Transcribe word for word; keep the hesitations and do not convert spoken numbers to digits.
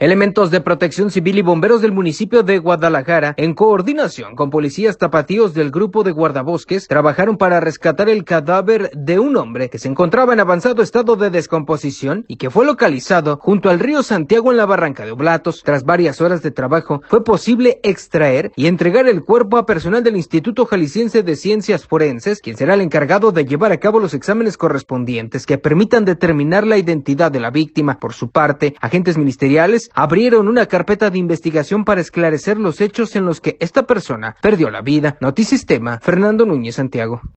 Elementos de protección civil y bomberos del municipio de Guadalajara, en coordinación con policías tapatíos del grupo de guardabosques, trabajaron para rescatar el cadáver de un hombre que se encontraba en avanzado estado de descomposición y que fue localizado junto al río Santiago en la barranca de Oblatos. Tras varias horas de trabajo, fue posible extraer y entregar el cuerpo a personal del Instituto Jalisciense de Ciencias Forenses, quien será el encargado de llevar a cabo los exámenes correspondientes que permitan determinar la identidad de la víctima. Por su parte, agentes ministeriales abrieron una carpeta de investigación para esclarecer los hechos en los que esta persona perdió la vida. Notisistema, Fernando Núñez, Santiago.